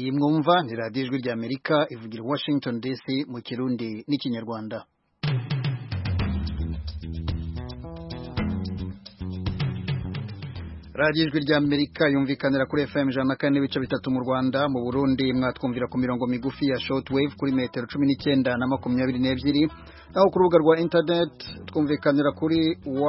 iyi mwumva ni radiyo ijwi ry'Amerika ivugira i Washington DC mu Kirundi n'Ikinyarwanda. radiyo ijwi ry'Amerika yumvikanira kuri FM 104.3 mu Rwanda, mu Burundi mwatwumvira ku mirongo migufi ya shortwave kuri metero 19 na 22, aho ku rubuga rwa internet twumvikanira kuri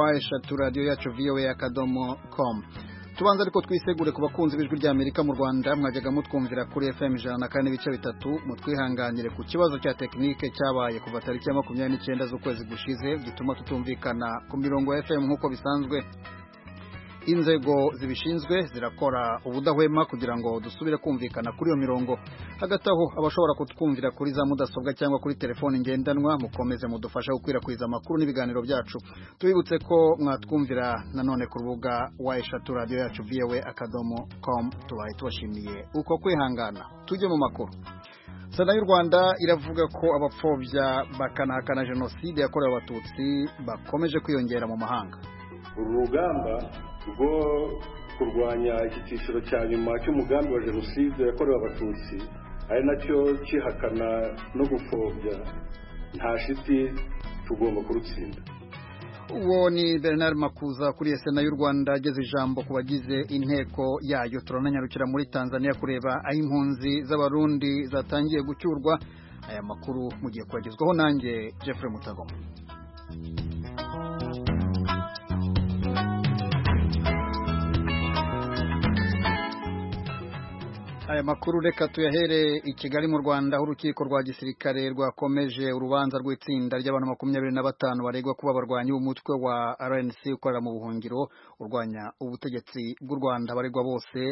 www.radioyacu.voa.com. Tubanza ariko twisegure ku bakunzi b'ijwi ry'Amerika mu Rwanda, mwajyaga mutwumvira kuri FM 104.3, mutwihanganire ku kibazo cya tekinike cyabaye kuva tariki ya 29 z'ukwezi gushize gituma tutumvikana ku mirongo ya FM nk'uko bisanzwe. Inzego zibishinzwe zirakora ubudahwema kugira ngo dusubire kumvikana kuri iyo mirongo. Hagati aho abashobora kutwumvira kuri za mudasobwa cyangwa kuri telefoni ngendanwa, mukomeze mudufasha gukwirakwiza amakuru n'ibiganiro byacu. Tubibutse ko mwatwumvira nanone ku rubuga www.radioyacu.voa.com. tubaye tubashimiye uko kwihangana. Tujye mu makuru. Sena y'u Rwanda iravuga ko abapfobya bakanahakana jenoside yakorewe abatutsi bakomeje kwiyongera mu mahanga. Urugamba rwo kurwanya iki cyiciro cya nyuma cy'umugambi wa jenoside yakorewe abatutsi ari nacyo kihakana no gupfobya nta shiti tugomba kurutsinda. Uwo ni Bernard Makuza kuri Sena y'u Rwanda ageze ijambo ku bagize inteko yayo. Turananyarukira muri Tanzania kureba aho impunzi z'abarundi zatangiye gucyurwa. Aya makuru mugiye kwagezwaho nanjye Jeffrey Mutagoma. Aya makuru reka tuyahere i Kigali mu Rwanda, aho urukiko rwa gisirikare rwakomeje urubanza rw'itsinda ry'abantu 25 baregwa kuba abarwanyi b'umutwe wa RNC ukorera mu buhungiro urwanya ubutegetsi bw'u Rwanda. Baregwa bose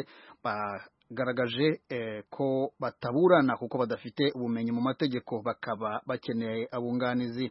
bagaragaje ko bataburana kuko badafite ubumenyi mu mategeko, bakaba bakeneye abunganizi.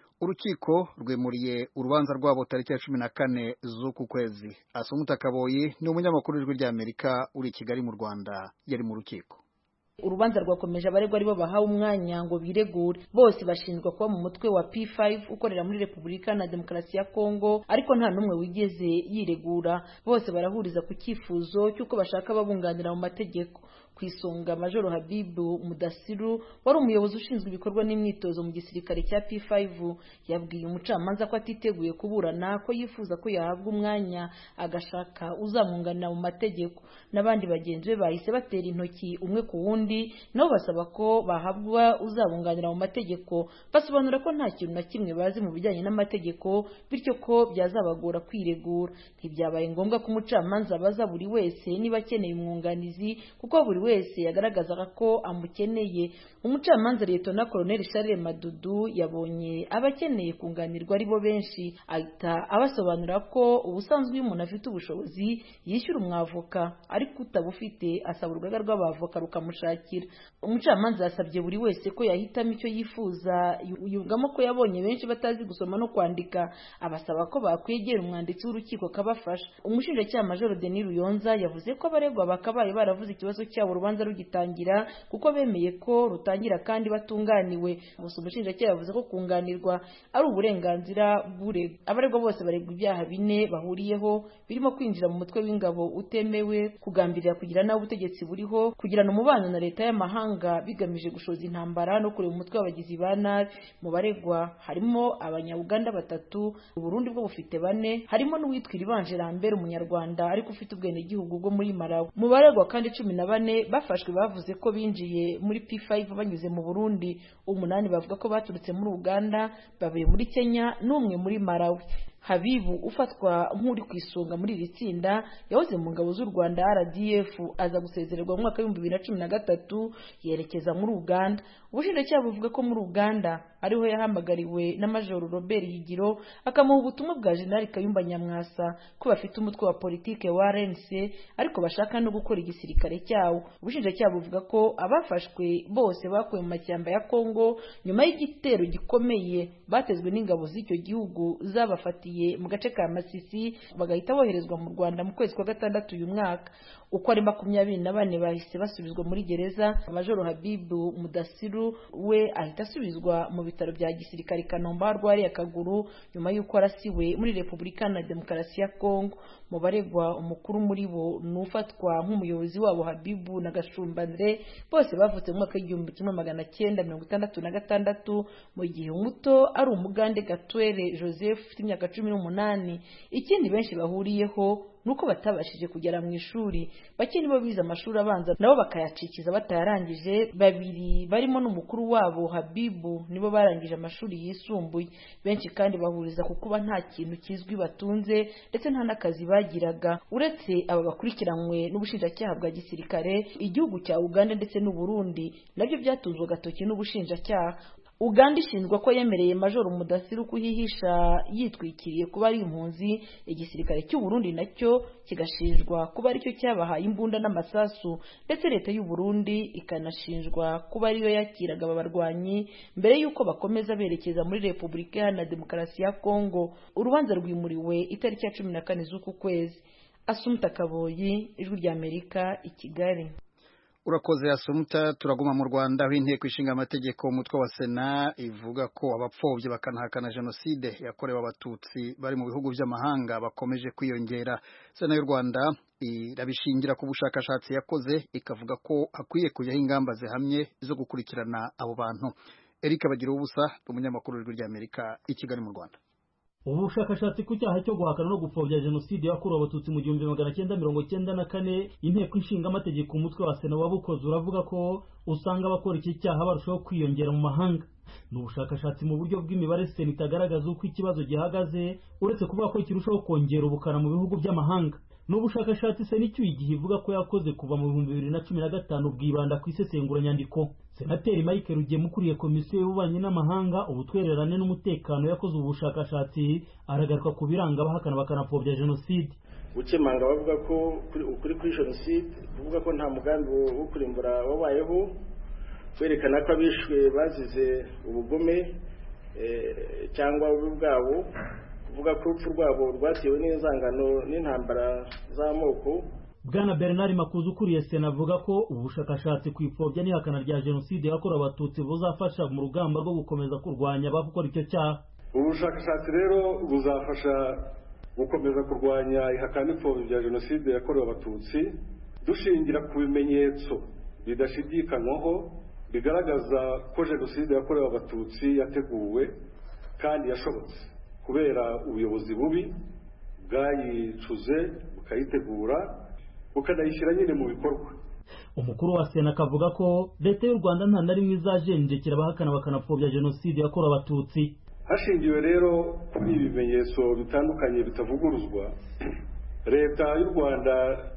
Urukiko rwemuriye urubanza rwabo tariki ya 14 z'uku kwezi. Asumuta Kaboyi ni umunyamakuru w'ijwi ry'Amerika uri Kigali mu Rwanda, yari mu rukiko. Urubanza rwakomeje abaregwa aribo bahawe umwanya ngo biregure. Bose bashinjwa kuba mu mutwe wa P5 ukorera muri Repubulika na Demokarasi ya Kongo, ariko nta numwe wigeze yiregura. Bose barahuriza ku cyifuzo cy'uko bashaka babunganira mu mategeko. Kwisonga Majoro Habibu Mudasiru wari umuyobozi ushinzwe ibikorwa n'imyitozo mu gisirikare cya P5 yabwiye umucamanza ko atiteguye kuburana, ko yifuza ko yahabwa umwanya agashaka uzamwunganira mu mategeko. N'abandi bagenzi be bahise batera intoki umwe ku wundi, nabo basaba ko bahabwa uzabunganira mu mategeko, basobanura ko nta kintu na kimwe bazi mu bijyanye n'amategeko, bityo ko byazabagora kwiregura. Ntibyabaye ngombwa ko umucamanza abaza buri wese niba akeneye umwunganizi, kuko buri wese yagaragazaga ko amukeneye. Umucamanza Lieutenant Colonel Charles Madudu yabonye abakeneye kunganirwa ari bo benshi, ahita abasobanura ko ubusanzwe iyo umuntu afite ubushobozi yishyura umwavoka, ariko utabufite asaba urugaga rw'abavoka rukamushakira. Umucamanza yasabye buri wese ko yahitamo icyo yifuza, yungamo ko yabonye benshi batazi gusoma no kwandika, abasaba ko bakwegera umwanditsi w'urukiko kabafasha. Umushinjacyaha Major Denis Ruyonza yavuze ko abaregwa bakabaye baravuze ikibazo cyabo urubanza rugitangira, kuko bemeye ko rutangira kandi batunganiwe. Gusa umushinjacyaha yavuze ko kunganirwa ari uburenganzira bw'uregwa. Abaregwa bose baregwa ibyaha 4 bahuriyeho, birimo kwinjira mu mutwe w'ingabo utemewe, kugambirira kugira nawe ubutegetsi buriho, kugirana umubano na leta y'amahanga bigamije gushoza intambara no kureba umutwe w'abagizi ba nabi. Mu baregwa harimo abanya-Uganda 3, Burundi bwo bufite 4, harimo n'uwitwa Iribanje Lambert umunyarwanda ariko ufite ubwene gihugu bwo muri Malawi. Mu baregwa kandi 14 bafashwe bavuze ko binjiye muri P5 banyuze mu Burundi, 8 bavuga ko baturutse muri Uganda, 2 muri Kenya n'umwe muri Malawi. Habibu ufatwa nk'uri kwisonga muri iri tsinda yahoze mu ngabo z'u Rwanda RDF, aza gusezererwa mu mwaka wa 2013 yerekeza muri Uganda. Ubushinjacyaha buvuga ko muri Uganda ariho yahamagariwe na Major Robert Higiro akamuha ubutumwa bwa General Kayumba Nyamwasa ko bafite umutwe wa politike wa RNC ariko bashaka no gukora igisirikare cyawo. Ubushinjacyaha buvuga ko abafashwe bose bakuwe mu mashyamba ya Kongo nyuma y'igitero gikomeye batezwe n'ingabo z'icyo gihugu zabafatiye mu gace ka Masisi, bagahita boherezwa mu Rwanda mu kwezi kwa 6 uyu mwaka. Uko ari 24 bahise basubizwa muri gereza. Major Habibu Mudasiru we ahita asubizwa mu bitaro bya gisirikare Kanombe arwariye akaguru nyuma y'uko arasiwe muri Repubulika na Demokarasi ya Kongo. Mu baregwa umukuru muri bo n'ufatwa nk'umuyobozi wabo Habibu na Gashumba Andre, bose bavutse mu mwaka w'1966 mu gihe umuto ari umugande Gatwere Joseph ufite imyaka 18. Ikindi benshi bahuriyeho nuko batabashije kugera mu ishuri, bake nibo bize amashuri abanza nabo bakayacikiza batayarangije. Babiri barimo n'umukuru wabo Habibu nibo barangije amashuri yisumbuye. Benshi kandi bahuriza ku kuba nta kintu kizwi batunze ndetse nta n'akazi bagiraga. Uretse aba bakurikiranywe n'ubushinjacyaha bwa gisirikare, igihugu cya Uganda ndetse n'u Burundi nabyo byatunzwe agatoki n'ubushinjacyaha. Uganda ishinjwa ko yemereye Major Mudasiru kuhihisha yitwikiriye kuba ari impunzi. Igisirikare cy'u Burundi nacyo kigashinjwa kuba aricyo cyabahaye imbunda n'amasasu, ndetse leta y'u Burundi ikanashinjwa kuba ariyo yakiraga aba barwanyi mbere y'uko bakomeza berekeza muri Repubulika Iharanira Demokarasi ya Kongo. Urubanza rwimuriwe itariki ya 14 z'uku kwezi. Asumta Kaboyi, Ijwi rya Amerika, i Kigali. Urakoze Asumta. Turaguma mu Rwanda aho inteko ishinga amategeko umutwe wa Sena ivuga ko abapfobye bakanahakana jenoside yakorewe abatutsi bari mu bihugu by'amahanga bakomeje kwiyongera. Sena y'u Rwanda irabishingira ku bushakashatsi yakoze, ikavuga ko hakwiye kujyaho ingamba zihamye zo gukurikirana abo bantu. Eric Bagiruwubusa, umunyamakuru w'Ijwi rya Amerika, i Kigali mu Rwanda. Ubushakashatsi ku cyaha cyo guhakana no gupfobya jenoside yakorewe abatutsi mu 1994 inteko ishinga amategeko umutwe wa Sena wabukoze uravuga ko usanga abakora iki cyaha barushaho kwiyongera mu mahanga. Ni ubushakashatsi mu buryo bw'imibare Sena itagaragaza uko ikibazo gihagaze, uretse kuvuga ko kirushaho kongera ubukana mu bihugu by'amahanga. N'ubushakashatsi Sena icyuye igihe ivuga ko yakoze kuva mu 2015 bwibanda ku isesengura nyandiko. Senateri Mike Rugema ukuriye komisiyo y'ububanyi n'amahanga, ubutwererane n'umutekano yakoze ubushakashatsi aragaruka ku biranga abahakana bakanapfobya jenoside. Gukemanga bavuga ko kuri jenoside kuvuga ko nta mugambi wo kurimbura wabayeho, kwerekana ko abishwe bazize ubugome cyangwa ububi bwabo, kuvuga ko urupfu rwabo rwatewe n'inzangano n'intambara z'amoko. Bwana Bernard Makuza ukuriye Sena avuga ko ubushakashatsi kwipfobya n'ihakana rya jenoside yakorewe abatutsi buzafasha mu rugamba rwo gukomeza kurwanya abakora icyo cyaha. Ubushakashatsi rero buzafasha gukomeza kurwanya ihakana n'ipfobya rya jenoside yakorewe abatutsi dushingira ku bimenyetso bidashidikanywaho bigaragaza ko jenoside yakorewe abatutsi yateguwe kandi yashobotse kubera ubuyobozi bubi bwayicuze bukayitegura bukanayishyira nyine mu bikorwa. Umukuru wa Sena akavuga ko leta y'u Rwanda nta na rimwe izajenjekera abahakana bakanapfobya jenoside yakorewe abatutsi. Hashingiwe rero kuri ibi bimenyetso bitandukanye bitavuguruzwa, leta y'u Rwanda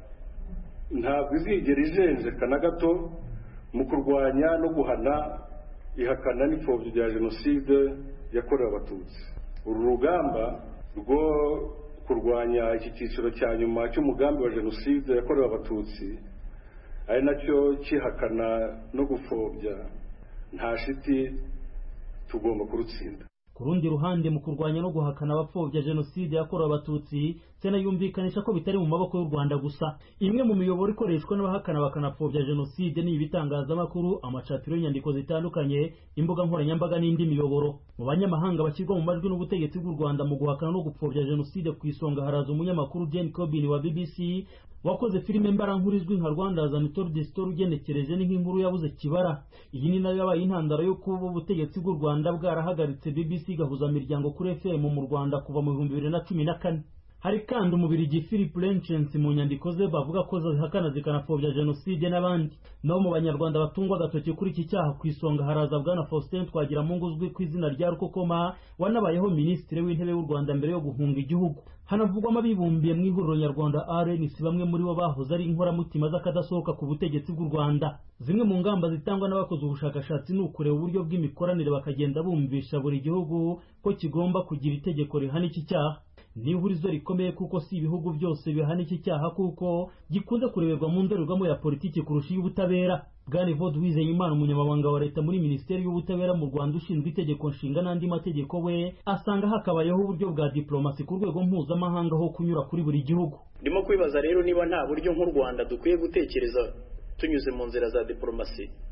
ntabwo izigera ijenjeka na gato mu kurwanya no guhana ihakana n'ipfobya rya jenoside yakorewe abatutsi. Uru rugamba rwo kurwanya iki cyiciro cya nyuma cy'umugambi wa jenoside yakorewe abatutsi ari nacyo kihakana no gupfobya, nta shiti tugomba kurutsinda. Ku rundi ruhande mu kurwanya no guhakana abapfobya jenoside yakorewe abatutsi, Sena yumvikanisha ko bitari mu maboko y'u Rwanda gusa. Imwe mu miyoboro ikoreshwa n'abahakana bakanapfobya jenoside ni ibitangazamakuru, amacapiro y'inyandiko zitandukanye, imbuga nkoranyambaga n'indi miyoboro. Mu banyamahanga bashyirwa mu majwi n'ubutegetsi bw'u Rwanda mu guhakana no gupfobya jenoside ku isonga haraza umunyamakuru Jane Corbin wa BBC wakoze filime mbarankuru izwi nka Rwanda's Untold Story ugenekereje n'inkuru yabuze kibara. Iyi ni nayo yabaye intandaro yo kuba ubutegetsi bw'u Rwanda bwarahagaritse BBC gahuza miryango kuri FM mu Rwanda kuva mu 2014. Hari kandi umubirigi Philip Lenchens mu nyandiko ze bavuga ko zihakana zikanapfobya jenoside n'abandi. No mu banyarwanda batungwa agatoki kuri iki cyaha ku isonga haraza Bwana Faustin Twagiramungu uzwi ku izina rya Rukokoma, wanabayeho minisitiri w'intebe w'u Rwanda mbere yo guhunga igihugu. Hanavugwamo abibumbiye mu ihuriro nyarwanda RNC, bamwe muri bo bahoze ari inkoramutima z'akadasohoka ku butegetsi bw'u Rwanda. Zimwe mu ngamba zitangwa n'abakoze ubushakashatsi ni ukureba uburyo bw'imikoranire bakagenda bumvisha buri gihugu ko kigomba kugira itegeko rihana iki cyaha. Ni ihurizo rikomeye kuko si ibihugu byose bihana iki cyaha kuko gikunze kureberwa mu ndorerwamo ya politiki kurusha y'ubutabera. Bwana Evode Uwizeyimana, umunyamabanga wa leta muri Minisiteri y'Ubutabera mu Rwanda ushinzwe itegeko nshinga n'andi mategeko, we asanga hakabayeho uburyo bwa diplomasi ku rwego mpuzamahanga ho kunyura kuri buri gihugu. Ndimo kwibaza rero niba nta buryo nk'u Rwanda dukwiye gutekereza tunyuze mu nzira za diplomasi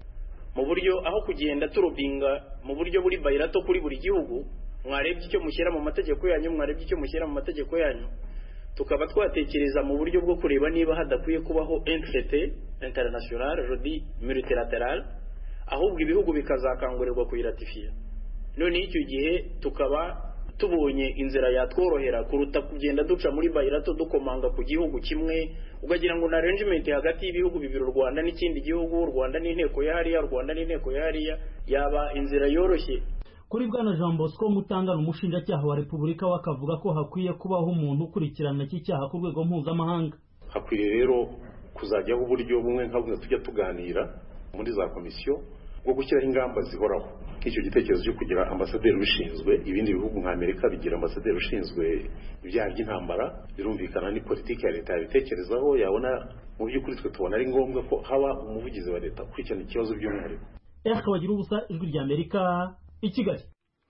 mu buryo aho kugenda turubinga mu buryo buri bayirato kuri buri gihugu, mwarebye icyo mushyira mu mategeko yanyu, mwarebye icyo mushyira mu mategeko yanyu, tukaba twatekereza mu buryo bwo kureba niba hadakwiye kubaho un traité international, je dis multilatéral, ahubwo ibihugu bikazakangurirwa kuyiratifiya. None icyo gihe tukaba tubonye inzira yatworohera kuruta kugenda duca muri bayirato dukomanga ku gihugu kimwe, ugagira ngo na arrangement hagati y'ibihugu bibiri, u Rwanda n'ikindi gihugu, u Rwanda n'inteko ya hariya, u Rwanda n'inteko ya hariya, yaba inzira yoroshye. Kuri bwana Jean Bosco Mutangana, umushinjacyaha wa Repubulika wakavuga ko hakwiye kubaho umuntu ukurikirana iki cyaha ku rwego mpuzamahanga. Hakwiye rero kuzajyaho uburyo bumwe nk'abwo tujya tuganira muri za komisiyo bwo gushyiraho ingamba zihoraho. Icyo gitekerezo cyo kugira ambasaderi ushinzwe, ibindi bihugu nka Amerika bigira ambasaderi ushinzwe ibyaha by'intambara, birumvikana ni politiki ya leta yabitekerezaho, yabona mu by'ukuri twe tubona ari ngombwa ko haba umuvugizi wa leta ukurikirana ikibazo by'umwihariko. Bagira ubusa, Ijwi ry'Amerika, i Kigali.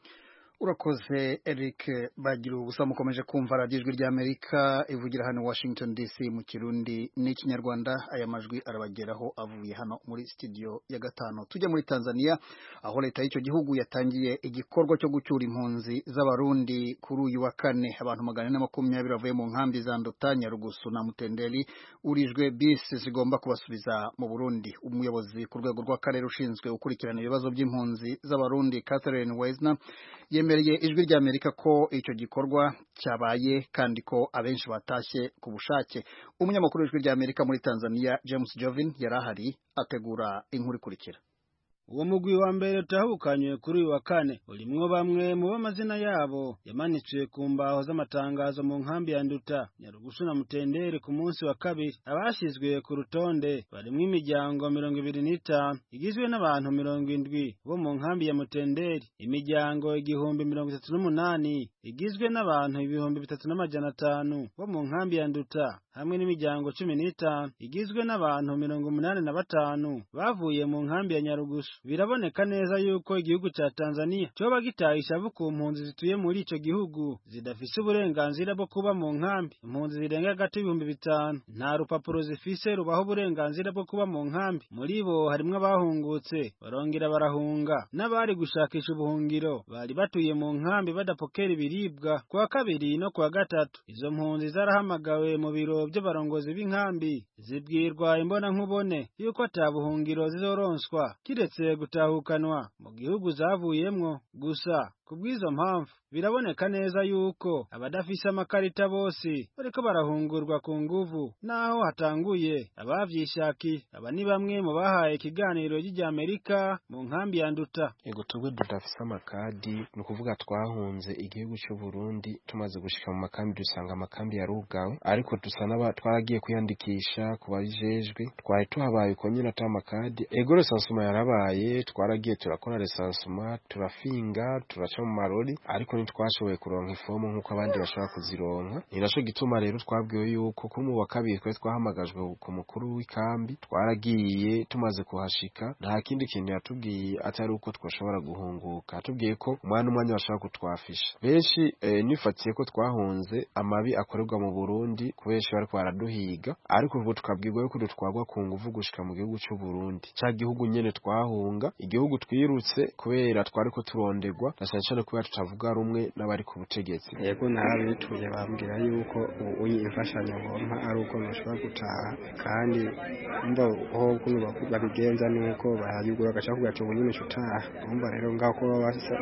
Urakoze Eric Bagira ubusa. Mukomeje kumva radiyo Ijwi ry'Amerika ivugira hano Washington DC mu Kirundi n'Ikinyarwanda. Aya majwi arabageraho avuye hano muri studio ya 5. Tujya muri Tanzania, aho leta y'icyo gihugu yatangiye igikorwa cyo gucyura impunzi z'abarundi kuri uyu wa kane. Abantu 420 bavuye mu nkambi za Nduta, Nyarugusu na Mutendeli urijwe bisi zigomba kubasubiza mu Burundi. Umuyobozi ku rwego rw'akarere ushinzwe gukurikirana ibibazo by'impunzi z'abarundi, Catherine Weisner, yemereye Ijwi ry'Amerika ko icyo gikorwa cyabaye kandi ko abenshi batashye ku bushake. Umunyamakuru w'Ijwi ry'Amerika muri Tanzania, James Jovin, yarahari ategura inkuru ikurikira. Uwo mugwi wa mbere utahukanywe kuri uyu wa kane urimwo bamwe mu b'amazina yabo yamanitswe ku mbaho z'amatangazo mu nkambi ya Nduta, Nyarugusu na Mutenderi ku munsi wa kabiri. Abashizwe ku rutonde barimwo imiryango 25 igizwe n'abantu 70 bo mu nkambi ya Mutenderi, imiryango 1038 igizwe n'abantu 3500 bo mu nkambi ya Nduta, hamwe n'imiryango 15 igizwe n'abantu 85 bavuye mu nkambi ya Nyarugusu. Biraboneka neza yuko igihugu cha Tanzania cyoba gitahisha ku mpunzi zituye muri ico gihugu zidafise uburenganzira bwo kuba mu nkambi. Impunzi zirenga gato 5,000 nta rupapuro zifise rubaho uburenganzira bwo kuba mu nkambi. Muri bo harimwo abahungutse barongera barahunga, n'abari gushakisha ubuhungiro bari batuye mu nkambi badapokera ibiribwa. Kwa kabiri no kwa gatatu izo mpunzi zarahamagawe mu biro by'abarongozi b'inkambi, zibwirwa imbona nkubone yuko atabuhungiro zizoronswa kiretse gutahukanwa mu gihugu zavuyemwo gusa. Kubwizo mpamvu biraboneka neza yuko abadafise amakarita bose bariko barahungurwa ku nguvu, naho hatanguye abavyishaki. Aba ni bamwe mu bahaye ikiganiro ry'Amerika mu nkambi ya Nduta. Ego tugwe dudafise amakadi, no kuvuga twahunze igihugu cy'u Burundi, tumaze gushika mu makambi dusanga amakambi yarugawe, ariko dusa n'aba twaragiye kwiyandikisha kubajejwe, twari tuhabaye ko nyine atamakadi. Ego resansuma yarabaye, twaragiye turakora resansuma, turafinga, turaca mu marori, ariko ntitwashoboye kuronka ifomu nkuko abandi bashaka kuzironka. Niraco gituma rero twabwiwe yuko ku mu wa kabiri twe twahamagajwe ku mukuru w'ikambi. Twaragiye tumaze kuhashika, nta kindi kintu yatubwiye atari uko twashobora guhunguka. Atubwiye ko umwanya bashaka kutwafisha. Benshi nifatiye ko twahunze amabi akorerwa mu Burundi, kubenshi bariko baraduhiga, ariko ubu tukabwirwa yuko dutwagwa ku nguvu gushika mu gihugu cy'u Burundi, ca gihugu nyene twahunga, igihugu twirutse kubera twariko turondegwa cyane kubera tutavuga rumwe n'abari ku butegetsi. Yego narabituye bambwira yuko uyi imfashanyo ngompa ari uko nashobora gutaha, kandi umva ho kuno babigenza nuko barayugura gacha kugaca ubunyine cutaha. Umva rero ngaho ko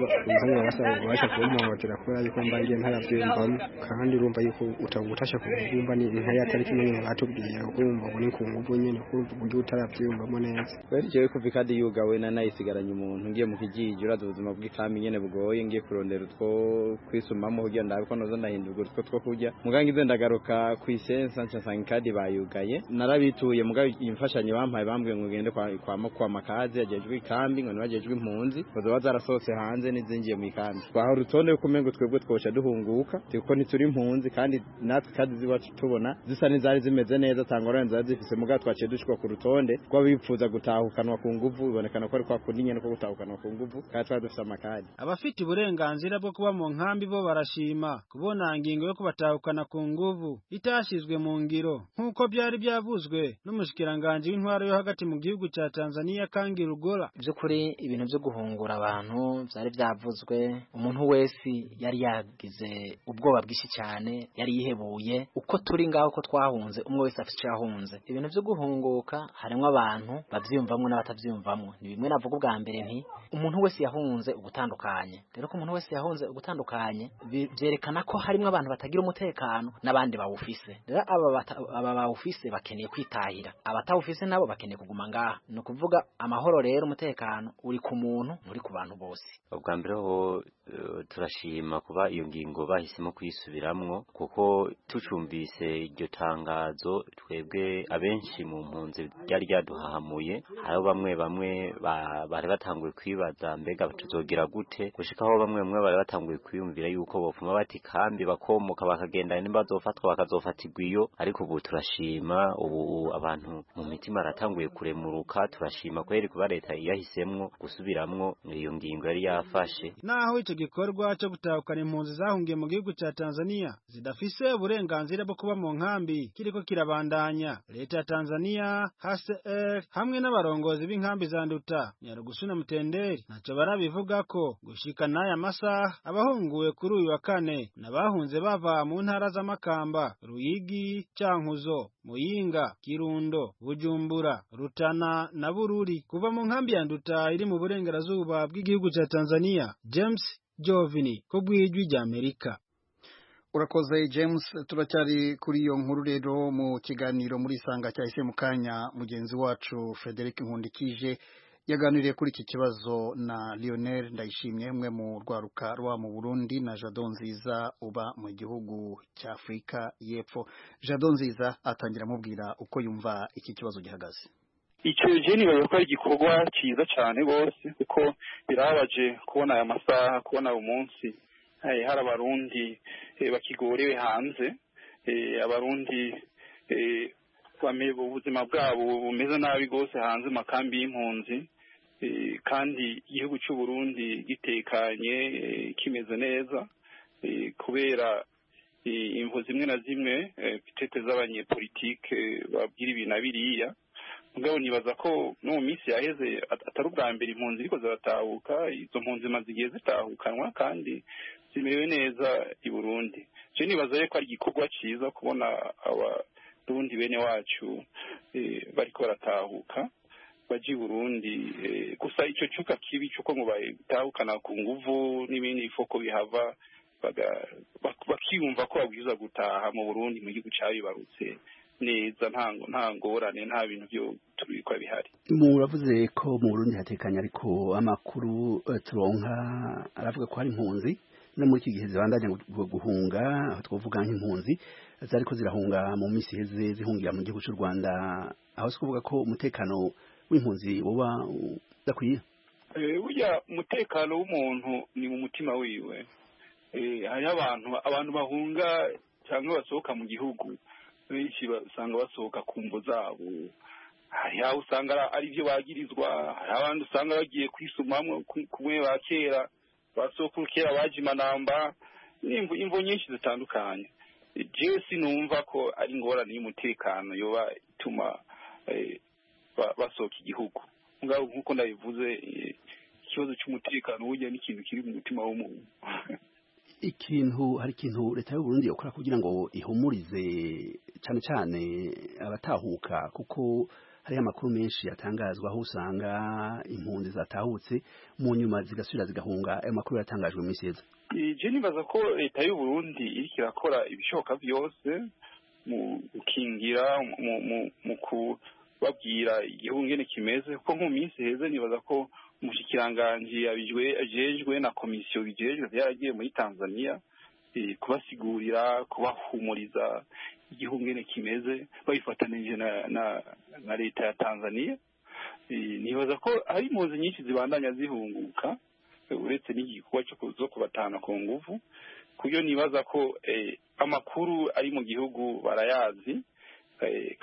basha kumpotera kubera yuko mbangiye ntaravyumvamo, kandi urumva yuko utagutasha kumva ni nkaya atari kimwe batubwiye ko umva buni ku nguvu nyine kuburyo utaravyumvamo neza. Kweri jewe kuva kandi yugawe na nayisigaranye umuntu ngiye mu kijiji uraza ubuzima bw'ikami nyene bugoye, ngiye kurondera utwo kwisumamo kugira ndabe ko noza ndahindurwa utwo two kurya. Mugangi ize ndagaruka kwisensa nsanga kandi bayugaye, narabituye mugabe imfashanyo bampaye bambwiye ngo ngende kwa makazi yagejwe ikambi, ngo nibagejwe impunzi bazo bazarasohotse hanze nizingiye mu ikambi. Twaho rutonde kumengo twebwe twoca duhunguka kuko ntituri impunzi, kandi natwe kandi ziwacu tubona zisa n'izari zimeze neza, tangorane zari zifise mugabe twaciye dushikwa ku rutonde rwa bipfuza gutahukanwa ku nguvu. Ibonekana ko ari kwa kundi nyene ko gutahukanwa ku nguvu, kandi twari dufise amakadi. Abafite abafite uburenganzira bwo kuba mu nkambi bo barashima kubona ingingo yo kubatahukana ku nguvu itashizwe mu ngiro nk'uko byari byavuzwe n'umushikiranganje w'intwaro yo hagati mu gihugu cya Tanzania Kangi Lugola. By'ukuri ibintu byo guhungura abantu byari byavuzwe, umuntu wese yari yagize ubwoba bwinshi cyane, yari yihebuye uko turi ngaho ko twahunze, umwe wese afite icyo yahunze. Ibintu byo guhunguka harimo abantu bavyumvamwe n'abatavyumvamwe. Ni bimwe navuga ubwa mbere nti umuntu wese yahunze ugutandukanye. Rero ko umuntu wese yahunze ugutandukanye byerekana ko harimo abantu batagira umutekano n'abandi bawufise. Rero aba bawufise bakeneye kwitahira, abatawufise nabo bakeneye kuguma ngaha. No kuvuga amahoro rero umutekano uri ku muntu uri ku bantu bose. Ubwa mbere ho turashima kuba iyo ngingo bahisemo kuyisubiramwo, kuko tucumvise iryo tangazo twebwe abenshi mu mpunzi ryari ryaduhahamuye. Hariho bamwe bari batanguye kwibaza mbega tuzogira gute, gushikaho bamwe bari batanguye kwiyumvira yuko bopfuma bati kambi bakomoka bakagenda nimba bazofatwa bakazofatirwa iyo. Ariko ubu turashima, ubu abantu mu mitima aratanguye kuremuruka. Turashima kweri kuba leta yahisemwo gusubiramwo iyo ngingo yari yafashe. Naho icyo gikorwa cyo gutahukana impunzi zahungiye mu gihugu cya Tanzania zidafise uburenganzira bwo kuba mu nkambi kiriko kirabandanya, leta ya Tanzania HCR hamwe n'abarongozi b'inkambi za Nduta, Nyarugusu na Mutenderi ntacyo barabivuga ko gushika n'aya masaha abahunguwe kuri uyu wa kane n'abahunze bava mu ntara z'Amakamba, Ruyigi, Cyankuzo, Muyinga, Kirundo, Bujumbura, Rutana na Bururi kuva mu nkambi ya Nduta iri mu burengerazuba bw'igihugu cya Tanzania. James Jovini ko bwijwi rya Amerika. Urakoze James. Turacyari kuri iyo nkuru rero mu kiganiro muri Sanga cyahise mu kanya mugenzi wacu Frederic Nkundikije yaganiriye kuri iki kibazo na Lionel Ndayishimye, umwe mu rwaruka rwa mu Burundi, na Jadon Nziza uba mu gihugu cya Afrika y'Epfo. Jadon Nziza atangira amubwira uko yumva iki kibazo gihagaze. Icyo jeni bavuga ko ari igikorwa cyiza cyane rwose, kuko birabaje kubona aya masaha, kubona umunsi hari abarundi bakigorewe hanze, abarundi ubuzima bwabo bumeze nabi rwose hanze makambi y'impunzi, kandi igihugu cy'u Burundi gitekanye kimeze neza, kubera imvo zimwe na zimwe pitete z'abanyepolitike babwira ibi na biriya. Mugabo nibaza ko no mu minsi yaheze atari ubwa mbere impunzi ariko ziratahuka. Izo mpunzi zigiye zitahukanwa kandi zimerewe neza i Burundi. Je nibaza ko ari igikorwa cyiza kubona abarundi bene wacu bariko baratahuka baji Burundi. Gusa icyo cyuka kibi cyuko ngo batahukana ku nguvu n'ibindi ifoko bihava bakiyumva ko babwiza gutaha mu Burundi mu gihugu cyabibarutse neza, nta ngorane, nta bintu byo tubikwa bihari. Muravuze ko mu Burundi hatekanye, ariko amakuru turonka aravuga ko hari impunzi no muri iki gihe zibandanya guhunga, aho twavuga nk'impunzi zariko zirahunga mu minsi heze zihungira mu gihugu cy'u Rwanda, aho kuvuga ko umutekano w'impunzi woba udakwiye. Burya umutekano w'umuntu ni mu mutima wiwe. Hari abantu bahunga cyangwa basohoka mu gihugu, benshi usanga basohoka ku mvo zabo. Hari aho usanga ari byo bagirizwa, hari abandi usanga bagiye kwisumamwe kumwe ba kera basokuru kera bajima namba, imvo nyinshi zitandukanye. Jewe sinumva ko ari ingorane y'umutekano yoba ituma basohoka igihugu. Ngaho nkuko ndabivuze, ikibazo cy'umutekano burya n'ikintu kiri mu mutima w'umuntu. Hari ikintu leta y'u Burundi yakora kugira ngo ihumurize cyane cyane abatahuka, kuko hari amakuru menshi yatangazwa aho usanga impunzi zatahutse mu nyuma zigasubira zigahunga. Ayo makuru yatangajwe mu minsi yeze. Je nibaza ko leta y'u Burundi iriko irakora ibishoboka byose mu gukingira, mu kubabwira igihugu ngene kimeze, kuko mu minsi heze nibaza ko umushikiranganji ajejwe na komisiyo bijejwe byaragiye muri Tanzania kubasigurira, kubahumuriza igihugu ngene kimeze, babifatanije na leta ya Tanzania. Nibaza ko hari impunzi nyinshi zibandanya zihunguka uretse n'igikorwa cyo kubatana ku nguvu. Kuyo nibaza ko amakuru ari mu gihugu barayazi,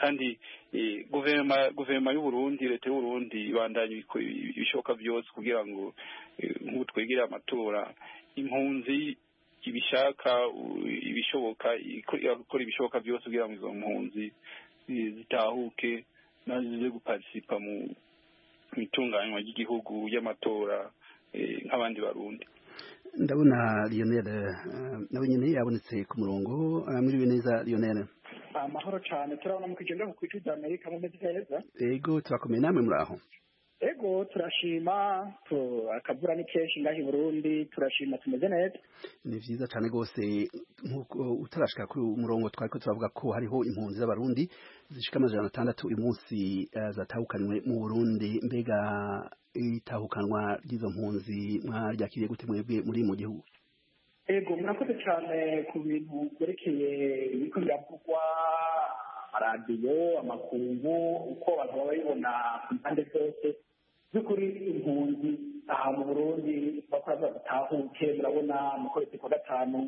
kandi guverinoma y'Uburundi, leta y'Uburundi ibandanya ibishoboka byose kugira ngo nk'ubu twegere amatora impunzi ibishaka ibishoboka ikora ibishoboka byose kugira ngo izo mpunzi zitahuke nazize guparticipa mu itunganywa ry'igihugu y'amatora nk'abandi barundi. Ndabona Lionel nawe nyine yabonetse ku murongo. Mwiriwe neza Lionel? Amahoro cyane, turabona mu kigenda ku Ijwi ry'Amerika mu meze neza. Ego turakomeye, namwe muri aho? Ego turashima, akavura ni kenshi ngaho i Burundi, turashima tumeze neza. Ni vyiza cyane gose. Nkuko utarashika kuri umurongo twariko turavuga ko hariho impunzi z'abarundi zishika 600 uyu munsi zatahukanywe mu Burundi. Mbega itahukanwa ry'izo mpunzi mwaryakiriye gute mwebwe muri mu gihugu? Ego murakoze cyane ku bintu byerekeye ibiko biravugwa amaradiyo, amakungu, uko abantu babibona ku mpande zose. By'ukuri impunzi aha mu Burundi bakora gutahuke, murabona mu kwezi kwa gatanu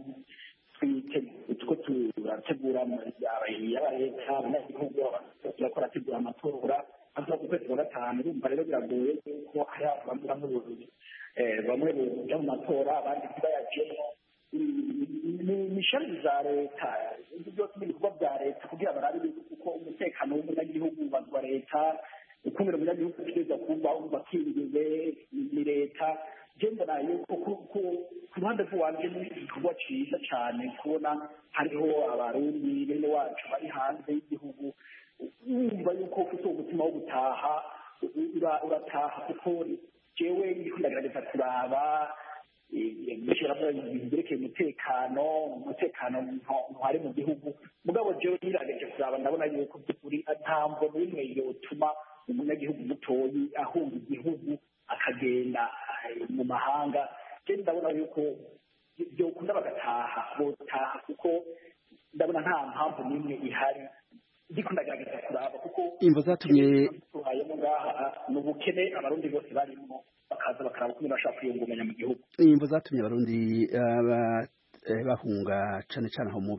turategura yaba leta abanyagihugu turakora tegura amatora aza ku kwezi kwa gatanu. Urumva rero biragoye kuko hari bamwe boja mu matora abandi ntibayajemo. Imishami za leta byose n'ibikorwa bya leta kugira barabe uko umutekano w'umunyagihugu wa leta ukuntu umunyagihugu ategerezwa kuba bakingiwe ni leta. Je mbona yuko ku ruhande rwanje ni igikorwa cyiza cyane kubona hariho abarundi bene wacu bari hanze y'igihugu. Wumva yuko ufite umutima wo gutaha urataha, kuko jewe ndiko ndagerageza kuraba byerekeye umutekano ntwari mu gihugu. Mugabo jewe nirageje kuraba ndabona yuko by'ukuri nta mvo n'imwe yotuma umunyagihugu mutoyi ahunga igihugu akagenda mu mahanga. Je ndabona yuko byokunda bagataha botaha, kuko ndabona nta mpamvu n'imwe ihari. Ndiko ndagerageza kuraba kuko imvo zatumye ni ubukene abarundi bose barimo bakaza bakaraba ukuntu bashaka kwiyungunganya mu gihugu. Imvo zatumye abarundi bahunga cane cane aho mu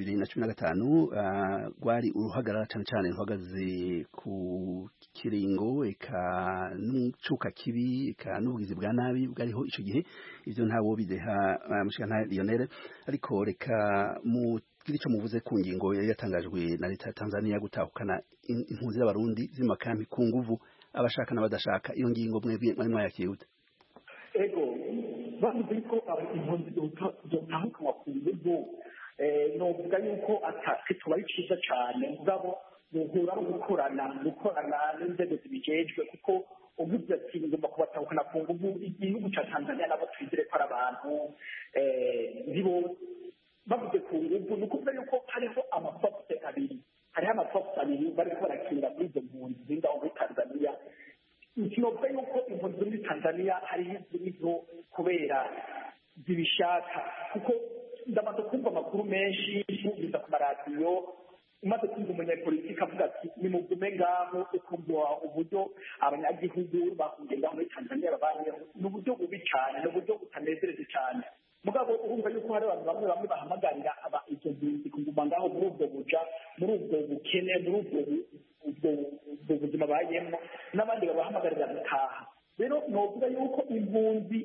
2015 gwari uruhagarara cane cane ruhagaze ku kiringo eka n'ucuka kibi eka n'ubugizi bwa nabi bwariho ico gihe. Ivyo ntabo bideha mushikana Lionel, ariko reka mu kirico muvuze ku ngingo yatangajwe na leta ya Tanzania gutahukana impunzi z'abarundi z'imakambi ku nguvu, abashaka n'abadashaka. Iyo ngingo mwebwe mwari mwayakiriye gute? Ego bavuze ko impunzi zotahukanwa ku nguvu, novuga yuko atake tubaye ciza cane, mugabo muhura no gukorana n'inzego zibijejwe, kuko uvuze ati ngomba kubatahukana ku nguvu igihugu ca Tanzania nabo twizere ko ari abantu nibo bavuze ku nguvu. Ni ukuvuga yuko hariho amapopse abiri bariko barakinira muri izo mpunzi zingaho muri Tanzania. Ikinovuga yuko impunzi muri Tanzania hariho iziriho kubera zibishaka, kuko ndamaze kumva amakuru menshi yumviza ku maradiyo, umaze kumva umunyapolitiki avuga ati nimugume ngaho, ukumva uburyo abanyagihugu bahungiye ngaho muri Tanzania babayeho. Ni uburyo bubi cyane, ni uburyo butanezereje cyane. Mugabo urumva yuko hari abantu bamwe bahamagarira izo mpunzi kuguma ngaho muri ubwo buja, muri ubwo bukene, muri ubwo buzima bayemo, n'abandi babahamagarira gutaha. Rero novuga yuko impunzi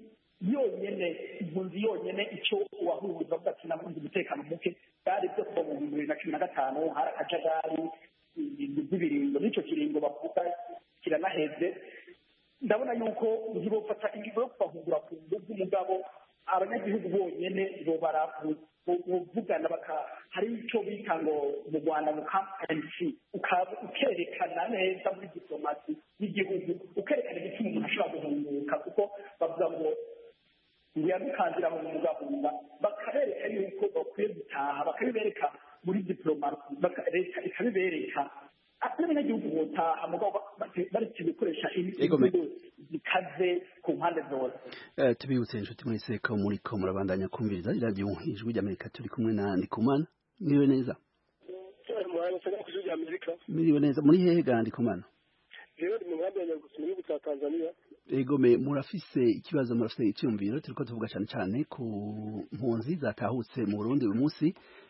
yonyene icyo uwahuza avuga ati nabunze umutekano muke bari byo kuva mu 2015 hari akajagari z'ibiringo, n'icyo kiringo bavuga kiranaheze. Ndabona yuko ntibofata ingingo yo kubahungura ku nguvu, mugabo abanyagihugu bonyene bo baravugana hari icyo bita ngo mu Rwanda mu campaign ukerekana neza muri diplomasi y'igihugu, ukerekana igituma umuntu ashobora guhunguka, kuko bavuga ngo yadukandira mu mugahunga, bakabereka yuko bakwiye gutaha, bakabibereka muri diplomasi, leta ikabibereka n'abanyagihugu botaha, mugabo baretse gukoresha imvugo zikaze ku mpande zose. Tubibutse inshuti mwese ko muriko murabandanya kumviriza iradiyo Ijwi ry'Amerika, turi kumwe na Ndikumana. Mwiriwe neza? Mwiriwe neza. Muri hehe ga Ndikumana? Rero mu nkambi ya Nyarugusu mu gihugu cya Tanzania. Ego murafise ikibazo, murafise icyumviro, turiko tuvuga cyane cyane ku mpunzi zatahutse mu Burundi uyu munsi.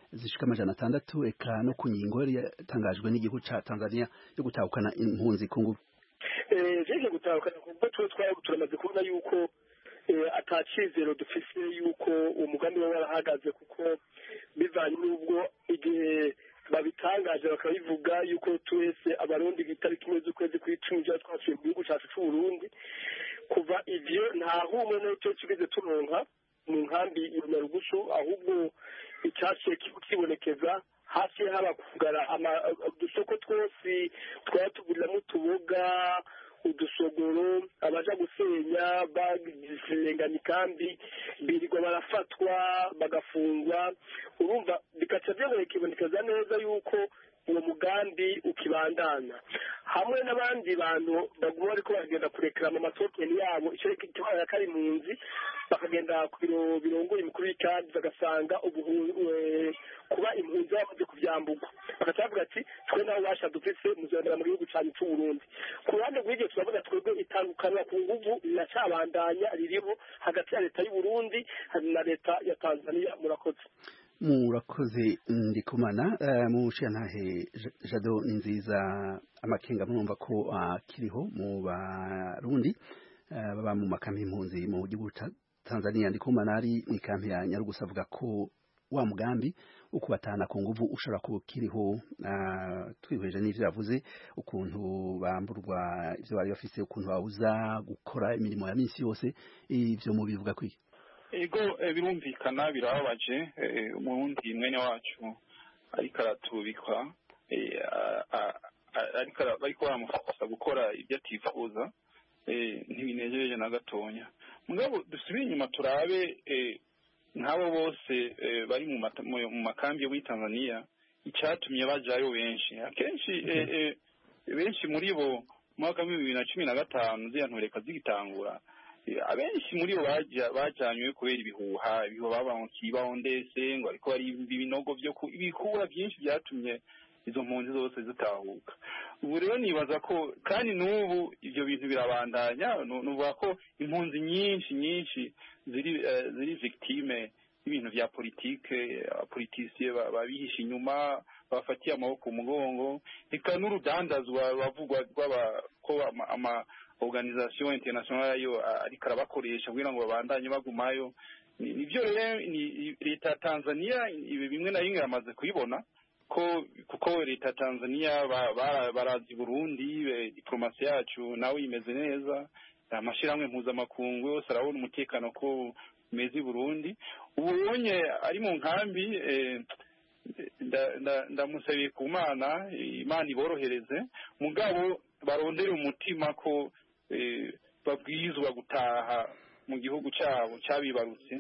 zishika 600 eka no ku ngingo yatangajwe n'igihugu ca Tanzania yo gutahukana impunzi ku nguvu. Jeje gutahukana kuko turamaze kubona yuko atacizero dufise yuko uwo mugambi wa warahagaze kuko bivanye n'ubwo igihe babitangaje bakabivuga yuko twese abarundi bitari kimwe z'ukwezi kw'icumi twasuye mu gihugu cyacu cy'u Burundi kuva ivyo nta humwe n'icyo kigeze turonka mu nkambi ya Nyarugusu ahubwo icyaciye kibonekeza hasi haba kugara udusoko twose twatuguriramo utuboga udusogoro abaja gusenya bagirengana ikambi birirwa barafatwa bagafungwa urumva bikaca byabonekeza neza yuko uwo mugambi ukibandana hamwe n'abandi bantu baguma ariko bagenda kurekera mu matokeni yabo icyo kibaye kari impunzi bakagenda ku biro birongoye imikuru y'icyazi bagasanga kuba impunzi bamaze kuvyamburwa bakavuga ati twe nawe basha dufise muzondera mu gihugu cyacu cy'u Burundi ku ruhande rw'ibyo turavuga twebwe itandukanwa ku nguvu riracabandanya ririho hagati ya leta y'u Burundi na leta ya Tanzania murakoze. Murakoze Ndikumana mu shantahe Jado Ninziza amakenga mwumva ko kiriho mu Barundi baba mu makambi impunzi mu gihugu cya Tanzania. Ndikumana ari mu kampi ya Nyarugusu avuga ko wa mugambi ukubatana ku nguvu ushobora kuba kiriho twihweje n'ivyo yavuze ukuntu bamburwa ivyo bari bafise ukuntu babuza gukora imirimo ya minsi yose ivyo mu bivuga kwiki. Ego birumvikana birababaje umurundi mwene wacu ariko aratubikwa ariko baramufasha gukora ibyo atifuza ntibinejeje na gatonya mugabo dusubire inyuma turabe nk'abo bose bari mu makambi yo muri Tanzania icyatumye bajayo benshi akenshi benshi muri bo mu mwaka wa 2015 ziyantoreka zigitangura abenshi muri bo bajanywe kubera ibihuha babaho ndetse ngo ariko bari ibinogo byo ibikura byinshi byatumye izo mpunzi zose zitahuka ubu rero nibaza ko kandi n'ubu ibyo bintu birabandanya nuvuga ko impunzi nyinshi ziri victime y'ibintu vya politike politiciye babihisha inyuma bafatiye amaboko umugongo eka n'urudandazwa bavugwa ko ama organisation internationale yo ariko arabakoresha kugira ngo babandanye bagumayo nivyo rero leta Tanzania ibi bimwe na bimwe yamaze kuyibona kuko leta Tanzania barazi Burundi diplomasi yacu nawe imeze neza amashiramwe mpuzamakungu yose arabona umutekano ko mezi Burundi ubonye ari mu nkambi ndamusabiye ku Mana Imana iborohereze mugabo barondera umutima ko babwizwa gutaha mu gihugu cyabo cyabibarutse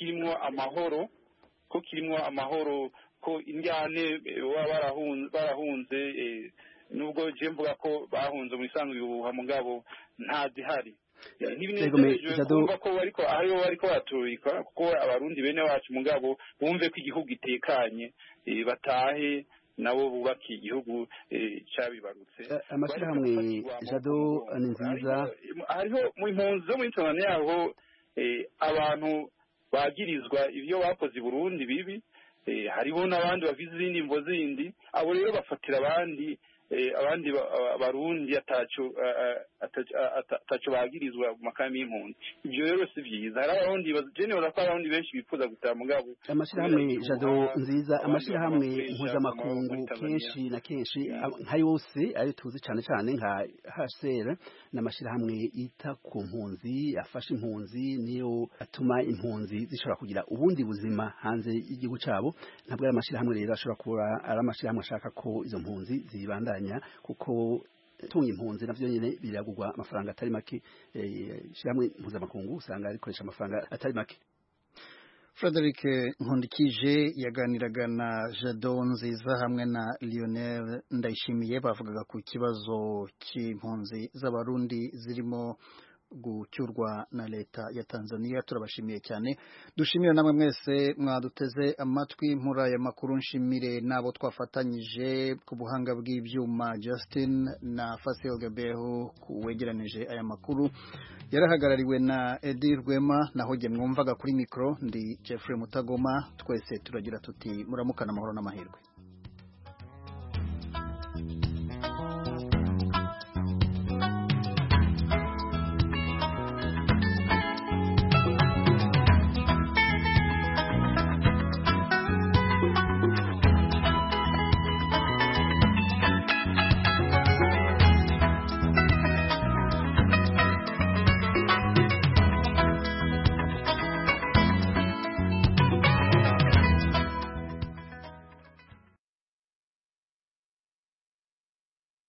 kirimwo amahoro ko indyane barahunze nubwo je mvuga ko bahunze mu isanzwe ubuha mugabo nta zihari nibinezejwe kumva ko ariko baturika kuko abarundi bene wacu mugabo bumve ko igihugu itekanye batahe nabo bubaki igihugu cyabibarutse amashirahamwe Jado Ninziza hariho mu impunzi zo muri Tanzania yaho abantu bagirizwa ivyo bakoze i Burundi bibi hariho n'abandi bavize izindi mvo zindi abo rero bafatira abandi barundi ataco bagirizwa mu makambi y'impunzi ivyo rero si vyiza hari abarundi bajenera ko abarundi benshi bifuza gutaha mugabo amashirahamwe Jado Nziza amashirahamwe mpuzamakungu kenshi na kenshi nka yose ayo tuzi cyane nka HCR n'amashirahamwe yita ku mpunzi afasha impunzi niyo atuma impunzi zishobora kugira ubundi buzima hanze y'igihugu cyabo ntabwo ari amashirahamwe rero ashobora kuba ari amashirahamwe ashaka ko izo mpunzi zibandanya kuko tunga impunzi navyo nyene biragurwa amafaranga atari make shiramwe mpuzamakungu usanga arikoresha amafaranga atari make. Frederic Nkundikije yaganiraga na Jado Nziza hamwe na Lionel Ndayishimiye bavugaga ku kibazo cy'impunzi z'abarundi zirimo gucyurwa na leta ya Tanzania. Turabashimiye cyane, dushimire namwe mwese mwaduteze amatwi muri aya makuru. Nshimire nabo twafatanyije ku buhanga bw'ibyuma, Justin na Fasil Gabeho wegeranije aya makuru, yarahagarariwe na Edir Rwema, naho jye mwumvaga kuri mikro ndi Jeffrey Mutagoma. Twese turagira tuti muramukana amahoro n'amahirwe.